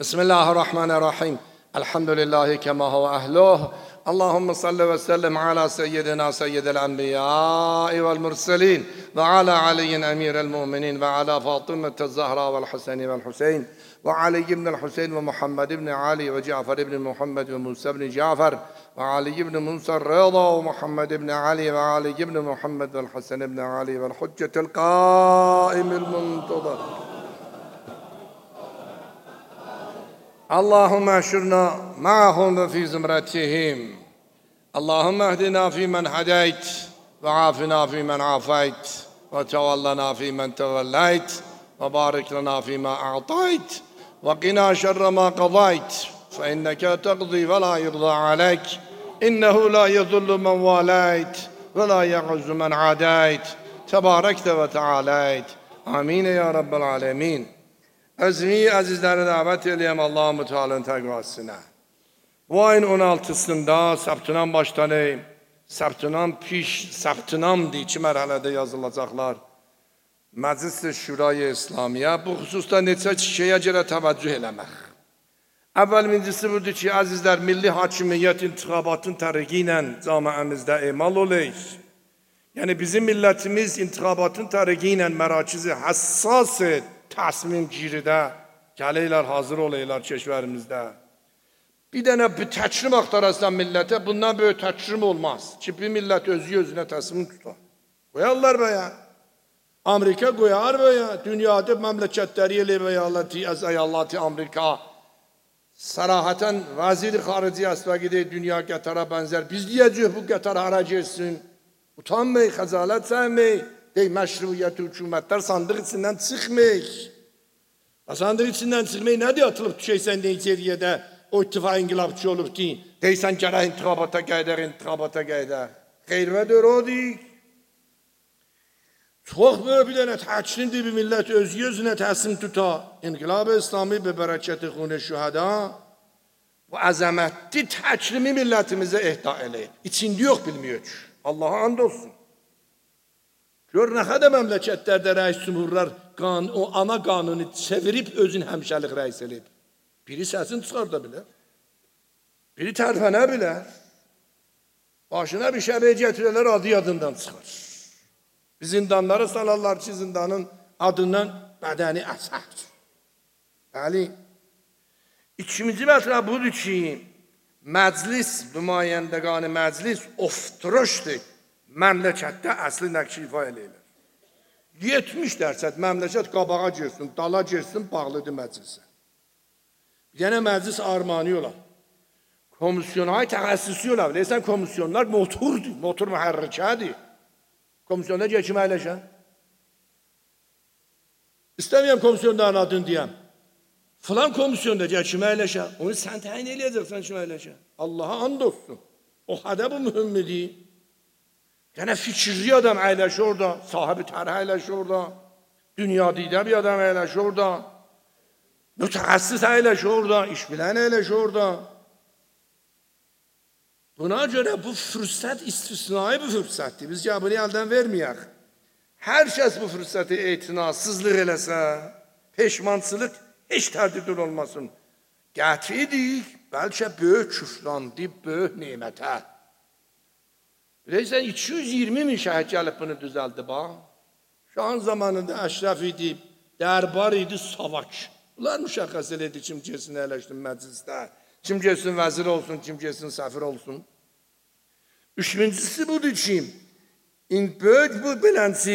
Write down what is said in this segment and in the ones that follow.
بسم الله الرحمن الرحيم الحمد لله كما هو أهله اللهم صل وسلم على سيدنا سيد الأنبياء والمرسلين وعلى علي أمير المؤمنين وعلى فاطمة الزهراء والحسن والحسين وعلي بن الحسين ومحمد بن علي وجعفر بن محمد وموسى بن جعفر وعلي بن موسى الرضا ومحمد بن علي وعلي بن محمد والحسن بن علي والحجة القائم المنتظر اللهم احشرنا معهم وفي زمرتهم اللهم اهدنا فيمن هديت وعافنا فيمن عافيت وتولنا فيمن توليت وبارك لنا فيما أعطيت وقنا شر ما قضيت فإنك تقضي ولا يرضى عليك إنه لا يذل من واليت ولا يعز من عاديت تباركت وتعاليت آمين يا رب العالمين. Özmi azizləri dəvət edəyəm Allah-u Teala'nın təqvasına. Bu ayın 16-sında Səbtünam başlanır. Səbtünam piş, Səbtünamdır, 2 mərhələdə yazılacaqlar. Məclis-i Şurayı İslamiyə bu xüsusda neçə şeyə görə təvəccüh eləmək. Əvvəl-birincisi budur ki, əzizlər, milli hakimiyyət intixabatın tərqi ilə camiəmizdə emal olur. Yəni bizim millətimiz intixabatın tərqi ilə mərakizi həssas təsmim giridə gəlirlər, hazır olaylar keşvərimizdə. Bir dənə bir təkrim axtararsan millətə, bundan böyük təkrim olmaz ki, bir millət özünə təslim tutar. Qoyarlar bəyə. Amerika qoyar bəyə. Dünyada məmləkətləri elə bəyə, az əyalati Amerika. Sərahətən vəzir-i xarici əsvəqidə dünya Qətara bənzər. Biz deyəcək bu Qətar hara geçsin. Utanmayın, xəcalət səhməyin. Dey məşruiyyət hükümətlər sandıq içindən çıxmayıq. Sandıq içindən çıxmayıq, nə deyə atılıb düşəysən Nigeriyədə o ittifaq inqilabçı olub deyin. Deysən gərək intiqabata qədər. Xeyrvədir o deyik. Çox böyük bir dənə təkrimdir bir millət özünə təslim tuta. İnqilab-ı İslami be bərəkəti xun-i şühəda bu əzəmətli təkrimi millətimizə ehda eləyib. İçində yox bilmiyor ki. Allaha and olsun. Gör nə qədər məmləkətlərdə rəis cümhurlar o ana qanunu çevirib özün həmişəlik rəis eləyib. Biri səsini çıxarda bilər. Biri tərfənə bilər. Başına bir şəbəyə gətirələr, adı yadından çıxar. Zindanları salarlar ki, zindanın adından bədəni əsər. Bəli. İkinci məsələ budur ki, məclis, nümayəndəqani məclis ofturuşdur. Məmləkətdə əsli nəqşi ifa eləyirlər. 70% məmləkət qabağa girsin, dala girsin, bağlıdır məclisə. Bir dənə məclis armani olar. Komisyonlar təxəssüsü olar. Bilirsən, komisyonlar motordur, motor mühərrikədir. Komisyonlar gəl kimə əyləşən? İstəməyəm komisyonların adını deyəm. Filan komisyonda gəl kimə əyləşən? Onu sən təyin eləyəcəksən kimə əyləşən. Allaha and olsun. O hədə bu mühümmidir. Yəni fikirli adam əyləşir orada, sahibi tərh əyləşir orada, dünya didə bir adam əyləşir orada, mütəxəssis əyləşir orada, iş bilən əyləşir orada. Buna görə bu fürsət istisnai bir fürsətdir. Biz bunu əldən verməyək. Hər kəs bu fürsəti etinasızlıq eləsə, peşmançılıq heç tərdid olmasın. Qətidir, bəlkə böyük küfrandı, böyük nemətə. Bilirsən, 220 min şəhid gəlib bunu düzəldi, bax. Şahın zamanında Əşrəf idi, dərbar idi, Savaş. Bunlar müşəxəs elədi, kim gəlsin əyləşsin məclisdə, kim gəlsin vəzir olsun, kim gəlsin səfir olsun. Üçüncüsü budur ki, böyük bu bilənsi,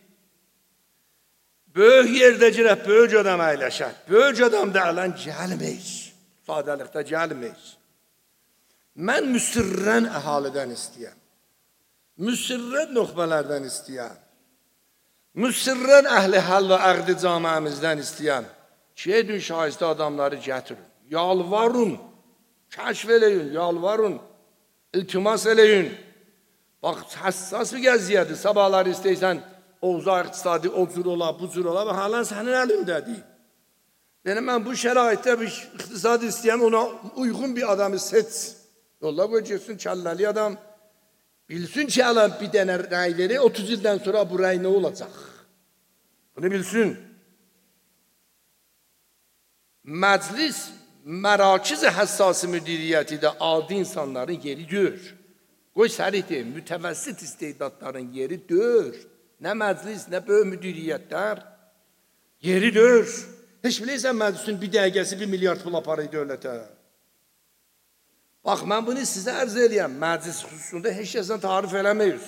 böyük yerdə girək, böyük adam əyləşər. Böyük adam da ələn gəlməyik, sadəlikdə gəlməyik. Mən müsirrən əhalidən istəyəm. Müsirrən nöxbələrdən istəyən, müsirrən əhli həll və əqdi camiəmizdən istəyən ki, edin şahistə adamları gətirin, yalvarın, kəşf eləyin, yalvarın, iltimas eləyin. Bax, həssas bir gəziyyədir, sabahları istəysən, ovza iqtisadi o cür ola, bu cür ola və halan sənin əlindədir. Yəni, mən bu şəraitdə bir iqtisadi istəyəm, ona uyğun bir adamı seç. Yolla qoyacaqsın, kəlləli adam. Bilsin ki, alan bir dənə rəy verir, 30 ildən sonra bu rəy nə olacaq? Bunu bilsin. Məclis mərakiz həssas müdiriyyəti də adi insanların yeri deyil. Qoy sərih deyim, mütəvəssit istedadların yeri deyil. Nə məclis, nə böyük müdiriyyətlər yeri deyil. Heç bilirsən məclisin bir dəqiqəsi 1 milyard pul aparır dövlətə. Bax, mən bunu sizə ərz eləyəm. Məclis xüsusunda heç kəsən tarif eləməyiz.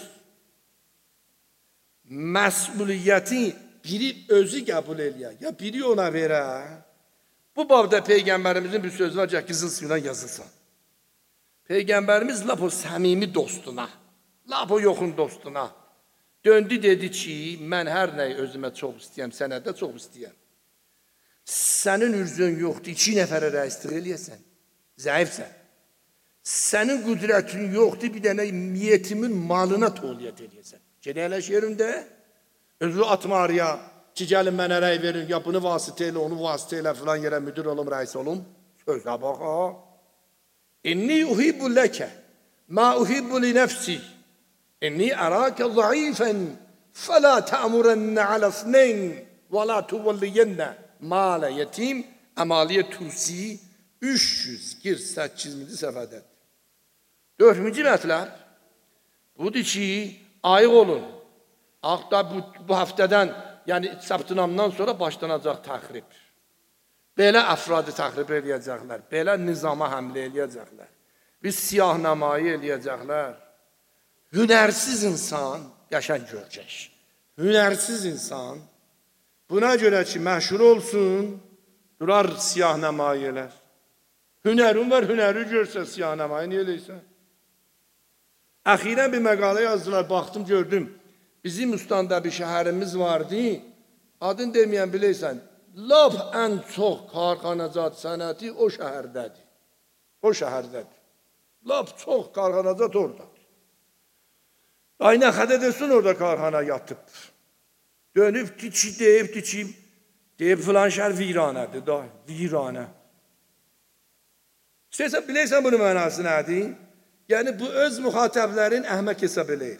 Məsuliyyəti biri özü qəbul eləyər, ya biri ona verər. Bu babda Peyğəmbərimizin bir sözü var ki, qızıl suyuna yazılsın. Peyğəmbərimiz lap o səmimi dostuna, lap o yoxun dostuna döndü dedi ki, mən hər nəyi özümə çox istəyəm, sənə də çox istəyəm. Sənin ürzün yoxdur, 2 nəfərə rəislik eləyəsən, zəifsən. Sənin qüdrətin yoxdur, bir dənə yetimin malına toğliyyət eləyəsən. Gedələş yerində, özü atma araya, ki, gəlin mənə rəy verin, ya bunu vasitə elə, onu vasitə elə, filan yerə müdür olum, rəis olum. Sözə bax, ha. İnni uhibbu ləkə, ma uhibbu li nəfsi. İnni ərəkə zəifən, fələ tə'murənnə alə sneyn, və la tuvəlliyənnə malə yetim, əmaliyyə tusi, 348-ci səfədədir. 4-cü mətləb budur ki, ayıq olun. Axda bu həftədən, yəni səbtinamdan sonra başlanacaq təxrib. Belə əfradı təxrib eləyəcəklər, belə nizama həmlə eləyəcəklər. Biz siyahnəmayı eləyəcəklər. Hünərsiz insan qəşəng görəcək. Hünərsiz insan buna görə ki, məşhur olsun, durar siyahnəmayı elər. Hünərin var, hünəri görsə siyahnəmayı niyə eləysən? Əxirən bir məqalə yazdılar, baxdım, gördüm. Bizim Üstanda bir şəhərimiz vardı, adını deməyən bilirsən, lap ən çox karxanacat sənəti o şəhərdədir. O şəhərdədir. Lap çox karxanacat oradadır. Ay nə xədə desin orada karxana yatıb. Dönüb deyib filan şəhər viranədir, da, viranə. İstəyirsən, bilirsən bunun mənası nədir? Yəni, bu öz müxatəblərin əhmək hesab eləyib.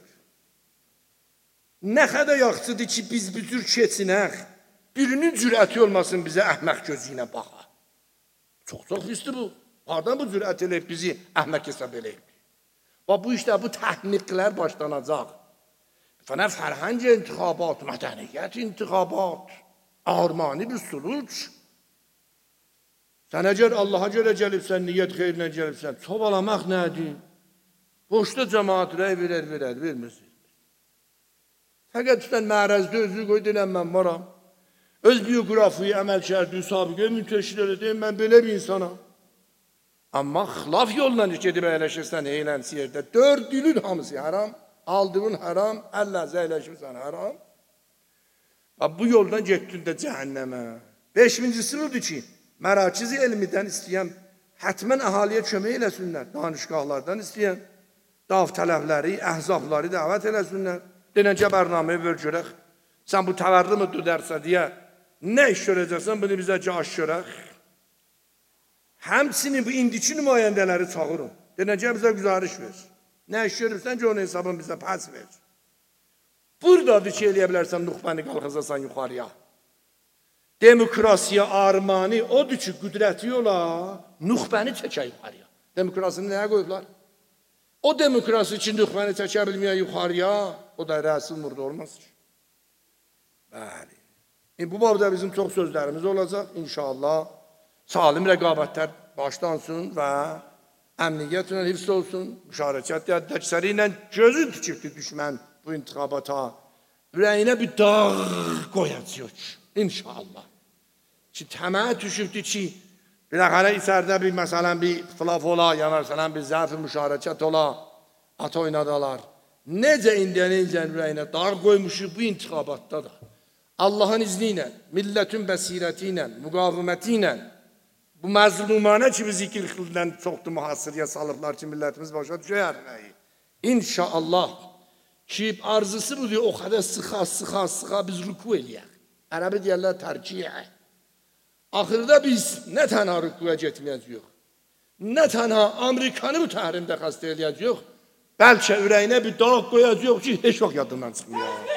Nə qədər yaxşıdır ki, biz bir cür keçinək, birinin cürəti olmasın bizə əhmək gözü ilə baxa. Çox pisdir bu. Hardan bu cürət eləyib bizi əhmək hesab eləyib? Və bu işdə bu təhniqlər başlanacaq. Fənə fərhəng intixabat, mədəniyyət intixabat, armani bir suluc. Sən əgər Allaha görə gəlibsən, niyyət xeyrinə gəlibsən, çobalamaq nədir? Boşda cəmaat rəy vermirsin. Fəqət sən mərəzdə özü qoy deyilən mən varam. Öz biografiyi, əməl şərdi, sabiqə müntəşir edəyim, mən belə bir insanam. Amma xilaf yolla gedib əyləşirsən, eylənsi yerdə. 4 dilin hamısı haram, aldığın haram, əlləzə əyləşirsən haram. Bu yoldan getdin də cəhənnəmə. 5-incisi budur ki, mərakizi elmidən istəyən, hətmən əhaliyə kömək eləsinlər, danışqahlardan istəyən, dav tələbləri, əhzabları dəvət eləsinlər. Denəcə bərnaməyə ver görək, sən bu təvərli mi dudərsə deyə, nə iş görəcəksən, bunu bizə caş görək. Həmsinin bu indiki nümayəndələri çağırın, denəcə bizə güzarış ver. Nə iş görürsən ki, onun hesabını bizə pəs ver. Buradadır ki, eləyə bilərsən, nuxbəni qalxazasan yuxarıya. Demokrasiya armani odur ki, qüdrəti ola, nuxbəni çəkə yuxarıya. Demokrasini nəyə qoyublar? O demokrasi ki, nuxbəni çəkə bilməyə yuxarıya, o da rəsul murda olmaz ki. Bəli. Bu babda bizim çox sözlərimiz olacaq, inşallah. Salim rəqabətlər başlansın və əmniyyətlə hifz olsun, müşarəkət dərsləri ilə gözün tikibdir düşmən bu intixabata. Ürəyinə bir dağ qoyacaq, inşallah. Ki, təməyə düşübdür ki, biləxərə içərdə bir, məsələn, bir xilaf ola, yanarsan, bir zəf-i müşarəkət ola, at oynadalar. Necə indiyən ürəyinə dağ qoymuşuq bu intixabatda da. Allahın izni ilə, millətin bəsirəti ilə, müqaviməti ilə, bu məzlumanə ki, biz ikilxildən çoxdur mühasirəyə salıblar ki, millətimiz başa düşər. İnşallah ki, arzusu budur, o qədər sıxa biz rüku eləyək. Ərəbi deyərlər tərkiyə. Axırda biz nə tənha rükuya getməyəcəyik, nə tənha Amerikanı bu təhrimdə xəstə eləyəcəyik, bəlkə ürəyinə bir dağ qoyacaq ki, heç vaxt yadından çıxmıyor.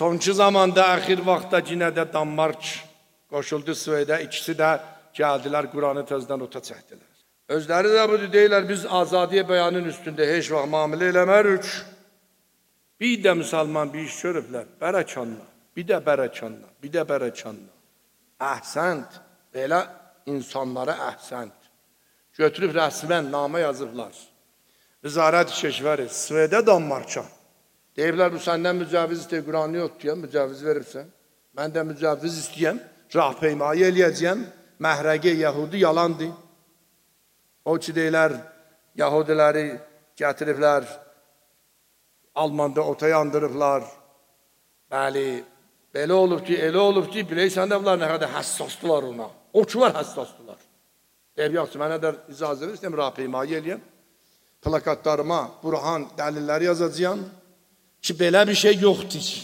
Sonki zamanda axir vaxtda yenə də Danmark qoşuldu Svedə, ikisi də gəldilər Quranı təzədən ota çəkdilər. Özləri də budur deyirlər, biz azadiyə bəyanın üstündə heç vaxt müamilə eləmərik. Bir də müsəlman bir iş görüblər, bərəkanla, bir də bərəkanla, bir də bərəkanla. Əhsənd, belə insanlara əhsənd. Götürüb rəsmən namə yazıblar. Vizarət Keşvəri, Svedə, Danmarka. Deyiblər, bu səndən mücəviz istəyir, Quranı yox deyəm, mücəviz verirsən. Mən də mücəviz istəyəm, rahpeymayı eləyəcəyəm, məhrəqə Yəhudi yalandır. O ki deyilər, Yahudiləri gətiriblər, Almanda ota yandırıblar. Bəli, belə olub ki, elə olub ki, biləysən də bunlar nə qədər həssasdılar ona. O ki var həssasdılar. Deyib, yaxşı, mənə də icazə ver, istəyəm, rahpeymayı eləyəm. Plakatlarıma Burhan dəlilləri yazacağım ki, belə bir şey yoxdur ki.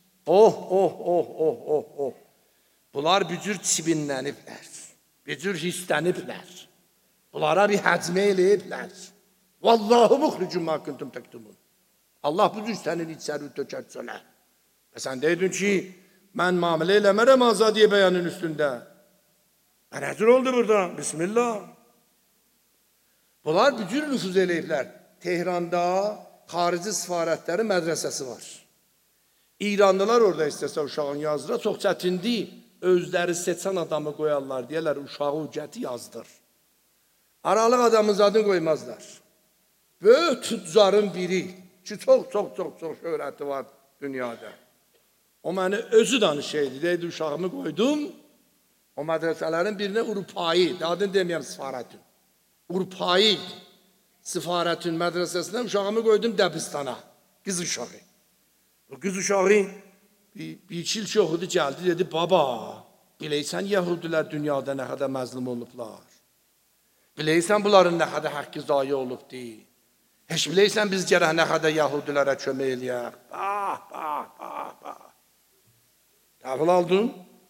Bunlar bir cür çibinləniblər, bir cür hissəniblər. Bunlara bir həcmə eləyiblər. Vallahi muxricun mə kuntum təktumun. Allah bu cür sənin içəri tökər çölə. Və sən deydin ki, mən müamilə eləmərəm azadiyə bəyanın üstündə. Nəzir oldu burada? Bismillah. Bunlar bir cür nüfuz eləyiblər. Tehranda xarici sifarətlərin mədrəsəsi var. İranlılar orada istəsə uşağın yazdıra, çox çətindir. Özləri seçən adamı qoyarlar, deyərlər, uşağı ücəti yazdır. Aralıq adamın zadını qoymazlar. Böyük tüccarın biri ki, çox şöhrəti var dünyada. O məni özü danışıydı, deydi, uşağımı qoydum. O mədrəsələrin birinə Urpayi, adını deməyəm sifarətin. Urpayi sifarətin mədrəsəsindən uşağımı qoydum Dəbistana, qız uşağı. O qız uşağı bir iki il çoxudu gəldi, dedi, baba, biləysən Yəhudilər dünyada nə qədər məzlum olublar. Biləysən bunların nə qədər haqqı zayi olubdur. Heç biləysən biz gərək nə qədər Yəhudilərə kömək eləyək. Təqil aldın?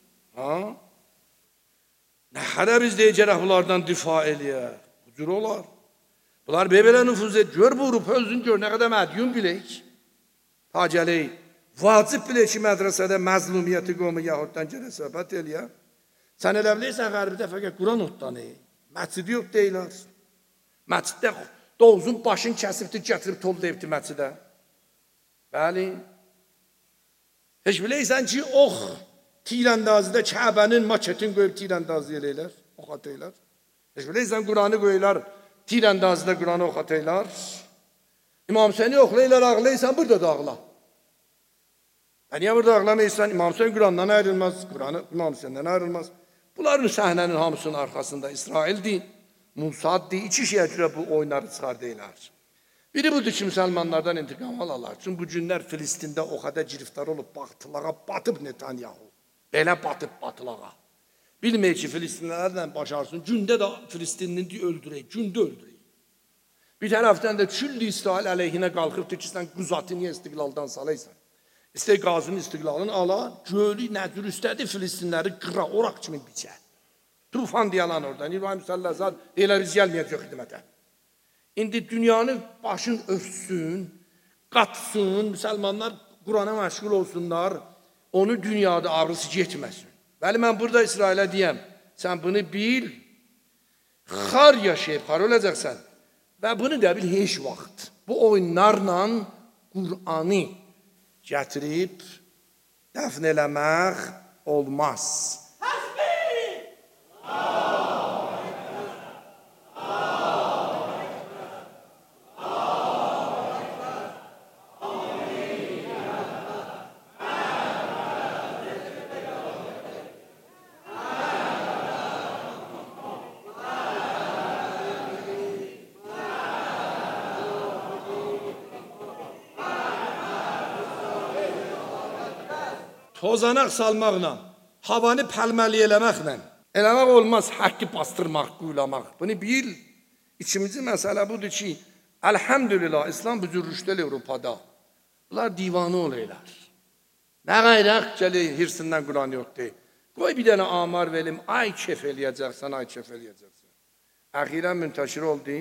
Nə qədər biz deyə gərək bunlardan difa eləyək. Bu cür olar. Bunlar belə nüfuz et. Gör bu Avropa özün gör nə qədər mədyun bilək. Ta gələk. Vacib bilək ki, mədrəsədə məzlumiyyəti qomu Yəhuddan gərək söhbət eləyək. Sən elə biləysən qərbidə fəqət Quran otdanı. Məscidi yox deyilər. Məsciddə Doğuzun başını kəsibdir, gətirib tol deyibdir məscidə. Bəli. Heç biləysən ki, tirəndazıda Kəbənin maketini qoyub tirəndazı eləyirlər, oxat eylər. Heç biləysən Quranı qoyurlar, tirəndazıda Quranı oxat eylər. İmam Hüseyni oxlayırlar, ağlayırsan, burada da ağla. Niyə burada ağlamayırsan? İmam Hüseyin Qurandan ayrılmaz, Quranı İmam Hüseyindən ayrılmaz. Bunların səhnənin hamısının arxasında İsraildir, Musaddir, iki şeyə görə bu oyunları çıxardırlar. Biri budur ki, müsəlmanlardan intiqam alarlar. Çünki bu günlər Filistində o qədər giriftar olub, batılağa batıb Netanyahu. Belə batıb batılağa. Bilməyək ki, Filistinlərlə başarsın, gündə də Filistinini öldürək, gündə öldürək. Bir tərəfdən də külli İsrail əleyhinə qalxıbdır ki, sən quzatı niyə istiqlaldan salaysan? İstək qazının istiqlalını ala, gölü nədir üstədir Filistinləri qıra, oraq kimi biçə. Tufan deyalan oradan, İbrahim Səllazad deyilər, biz gəlməyəcək xidmətə. İndi dünyanı başın örtsün, qatsın, müsəlmanlar Qurana məşğul olsunlar, onu dünyada ağrısı getməsin. Bəli, mən burada İsrailə deyəm, sən bunu bil, xar yaşayıb, xar olacaqsan və bunu da bil heç vaxt. Bu oyunlarla Qur'anı gətirib dəfn eləmək olmaz. Tozanaq salmaqla, havanı pəlməli eləməklə, eləmək olmaz, haqqı bastırmaq, quyulamaq. Bunu bil, İkinci məsələ budur ki, əlhəmdülillah, İslam bu cür rüşdəl Avropada. Bunlar divanı olaylar. Nə qayraq gəlir, hirsindən Quran yoxdur. Qoy bir dənə amar verim, ay kef eləyəcəksən, ay kef eləyəcəksən. Əxirən müntəşir oldu,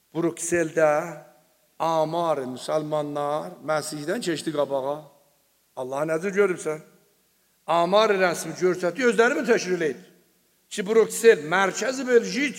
Brükseldə amar müsəlmanlar Məsihdən keçdi qabağa. Allah nəzir görübsən? Amar rəsmi görsəti özləri mi təşkil edir? Ki, Bruksel, mərkəzi Belçik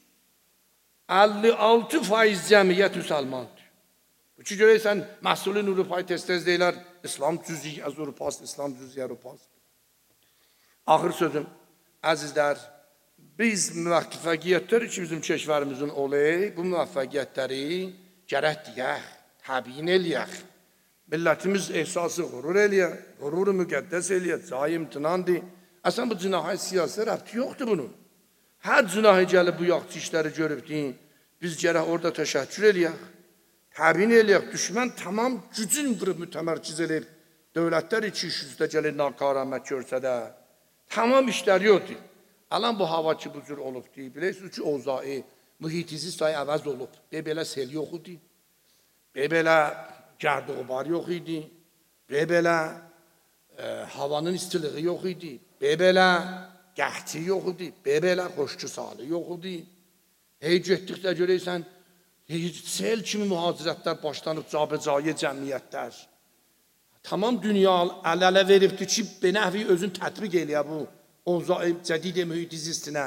56% cəmiyyət müsəlmandır. Bu ki, görəysən, məsulun Avropayı tez-tez deyilər, İslam cüz'i az Avropasıdır, İslam cüz'i Avropasıdır. Axır sözüm, əzizlər, biz müvəffəqiyyətləri ki, bizim keşvərimizin olayı, bu müvəffəqiyyətləri gərək deyək, təbiyin eləyək. Millətimiz ehsası qurur eləyək, qururu müqəddəs eləyək, cayı imtinandır. Əsən bu cinahı siyasi rəbti yoxdur bunun. Hər cinahı gəlib bu yaxçı işləri görübdün, biz gərək orada təşəkkür eləyək, təbiyin eləyək. Düşmən tamam gücün vırıb mütəmərkiz eləyib, dövlətlər 200-də gəlib nakaramət görsə də, tamam işlər yoxdur. Alan bu hava ki, bu cür olubdur. Bilirsiniz ki, ozağı, mühitizi sayı əvəz olub. Belə sel yox idi, belə gərdoğbar yox idi, belə havanın istiliği yox idi, belə qəhti yox idi, belə xoşçu salı yox idi. Hey getdikdə görəysən, sel kimi mühacirətlər başlanıb cabəcayı cəmiyyətlər. Tamam dünya əl-ələ veribdir ki, benəhvi özün tətbiq eləyə bu ozağı cədid mühitizistinə.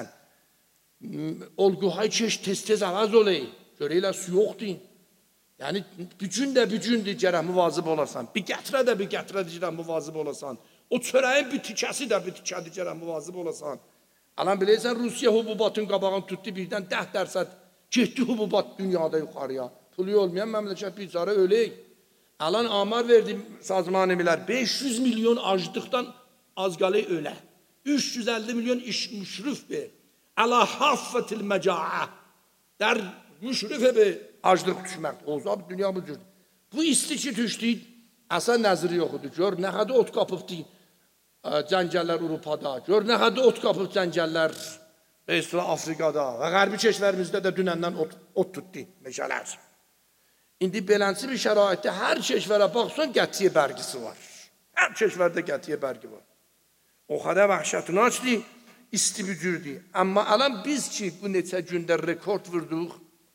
Olguhay keş tez-tez əvəz olayı, görəylər su yoxdur. Yəni, bücündür gərək müvazib olasan. Bir gətrədir gərək müvazib olasan. O çörəyin bir tikəsi də bir tikədir gərək müvazib olasan. Alan biləysən, Rusiya hububatın qabağını tutdu, birdən 10% getdi hububat dünyada yuxarıya. Pulu olmayan məmləkət bir çarə ölək. Alan amar verdi sazman emirlər, 500 milyon aclıqdan az qalay ölə. 350 milyon iş müşrif be. Əla haffətil məcaə. Der müşrif be. Aclıq düşmək. Olsa dünya bu cürdür. Bu isti ki düşdü, əsən nəziri yox idi. Gör, nə qədər ot qapıbdı cəngəllər Avropada. Gör, nə qədər ot qapıb cəngəllər Afrikada və qərbi keşvərimizdə də dünəndən ot tutdu meşələr. İndi belənsi bir şəraitdə hər keşvərə baxsan qətiyə bərgisi var. Hər keşvərdə qətiyə bərgi var. O qədər vəhşətini açdı, isti bir cürdür. Amma alan biz ki bu neçə gündə rekord vurduq,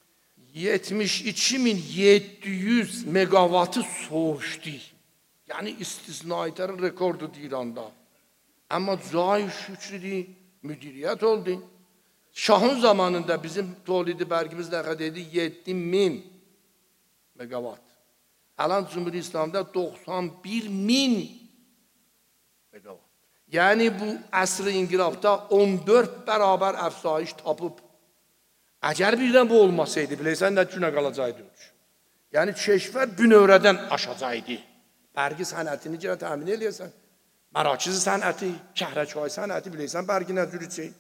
72.700 megavatı soğuşdu. Yəni istisnayətlərin rekordudur İranda. Amma cay şükrüdür, müdiriyyət oldu. Şahın zamanında bizim tolidi bərgimiz nə qədər idi? 7.000 megavat. Alan Cumhuriyet İslam'da 91.000 megavat. Yəni bu əsr-i inqilabda 14 bərabər əfsayiş tapıb. Əgər birdən bu olmasaydı, biləysən nə günə qalacaqdı? Yəni keşvər bünövrədən aşacaqdı. Bərgi sənətini görə təmin eləyəsən. Mərakiz sənəti, kəhrəçay sənəti, biləysən bərgi nə cür içək?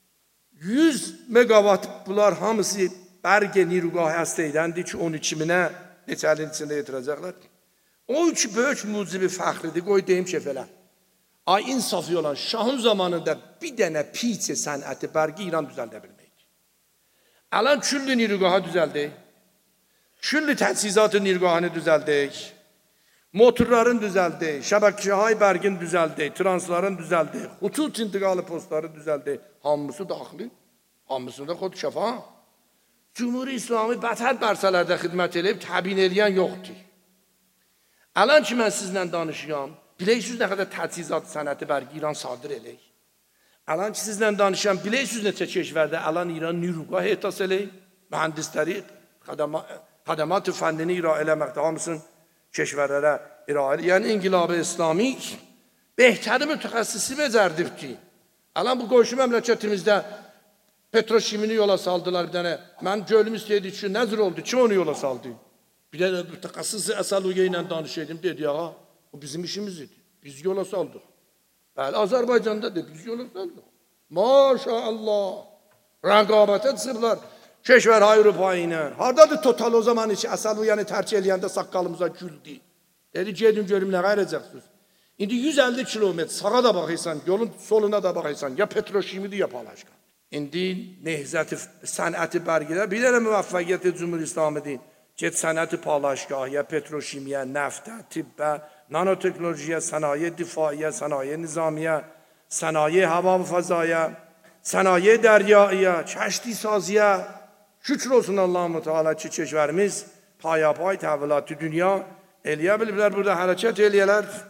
100 megavat bunlar hamısı bərgi nirugah həstəydəndir ki, 12.000-ə neçəlin içində yetirəcəklər. O ki, böyük mucibi fəxridir, qoy deyim şefələ. Ay insafı olan şahın zamanında bir dənə piçə sənəti bərgi İran düzəldə bilməkdir. Alan küllü nirugahı düzəldək, küllü təchizatı nirugahını düzəldək, motorların düzəldək, şəbəkəhay bərgin düzəldək, transların düzəldək, xutut intiqalı postları düzəldək, hamısı daxili, hamısında xod şəfa. Cumhuriyet İslami bətər bərsələrdə xidmət edib, təbin eləyən yoxdur. Alan ki, mən sizlə danışıyam, biləksiniz nə qədər təchizat sənəti bərgi İran sadir elək. Alan ki, sizlə danışıyam, biləksiniz neçə keşvərdə alan İran nirugah ehtas elək, mühəndisləri, xadamat-ı fəndini ira eləməkdə hamısın keşvərlərə ira elək. Yəni, İnqilab-ı İslami behtəri mütəxəssisi becərdir ki, alan bu qoşu məmləkətimizdə petroşimini yola saldılar bir dənə. Mən gölüm istəyirdi ki, nəzir oldu, kim onu yola saldı? Bir dənə mütəxəssis Əsaluyə ilə danışaydım, dedi, ağa, o bizim işimiz idi, biz yola saldıq. Bəli, Azərbaycanda da biz yola saldıq. Maşallah, rəqabətə çıxıblar, keşvər Avropayı ilə. Haradadır total o zaman ki, Əsaluyəni tərk eləyəndə saqqalımıza güldü. Dedi, gedin görüm nə qayrəcəksiniz. İndi 150 kilometr sağa da baxıysan, yolun soluna da baxıysan, ya petroşimidir, ya palaşqa. İndi nehzəti sənəti bərgidə bir dənə müvəffəqiyyəti Cumhuriyet İslamidir. Get sənəti palaşqahıya, petroşimiyə, nəftə, tibbə, nanoteknolojiyə, sənaye difaiyə, sənaye nizamiyə, sənaye hava fəzaya, sənaye dəryaiyə, kəşti saziyə. Şükür olsun Allah-u Teala ki, keşvərimiz paya-pay təhvilatı dünya eləyə biliblər, burada hərəkət eləyələr.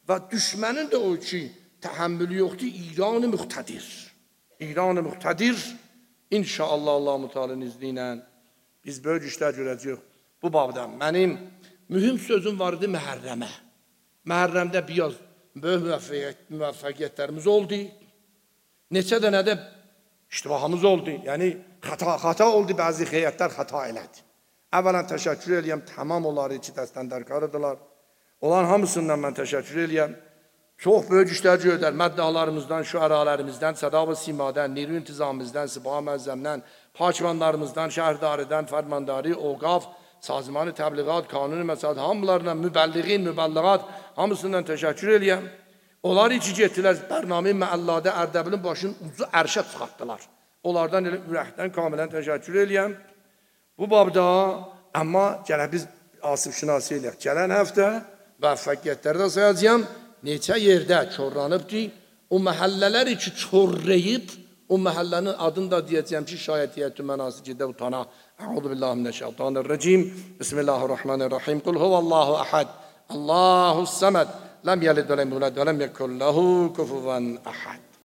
və düşmənin də o ki, təhəmmülü yoxdur, İran-ı müqtədir. İran-ı müqtədir, inşallah Allah-u Teala'nın izni ilə biz böyük işlər görəcəyik bu babdan. Mənim mühüm sözüm var idi Məhərrəmə. Məhərrəmdə biraz böyük müvəffəqiyyətlərimiz oldu. Neçə dənə də iştibahımız oldu. Yəni, xata oldu, bəzi heyətlər xata elədi. Əvvələn təşəkkür eləyəm, tamam onları iki dəstən dərkarıdırlar. Olan hamısından mən təşəkkür eləyəm. Çox böyük işlər görürlər. Məddahlarımızdan, şüərələrimizdən, Səda-və Simadən, Nir-i İntizamimizdən, Sibah-ı Məzzəmdən, Pakivanlarımızdan, Şəhərdarıdan, Fərmandarı, Oqaf, Sazmanı Təbliğat, Kanuni Məsad, hamılarına mübəlliğin, mübəlliğat, hamısından təşəkkür eləyəm. Onlar iki getdilər, Bərnami Məəlladə Ərdəbilin başının ucu ərşə çıxartdılar. Onlardan elə ürəkdən, kamilən təşəkkür eləyəm. Bu babda, amma gələk biz asıb şinasi eləyək. Gələn həftə müvəffəqiyyətlərdə sayacağım, neçə yerdə çorlanıbdır. O məhəllələr ki çorlayıb, o məhəllənin adını da deyəcəyəm ki, şayətiyyətü mənasikidə utana. Əuzu billahi mineşşeytanirracim. Bismillahirrahmanirrahim. Qul huvallahu ahad. Allahus samed. Lem yelid ve lem yulad ve lem yekun lehu kufuven ahad.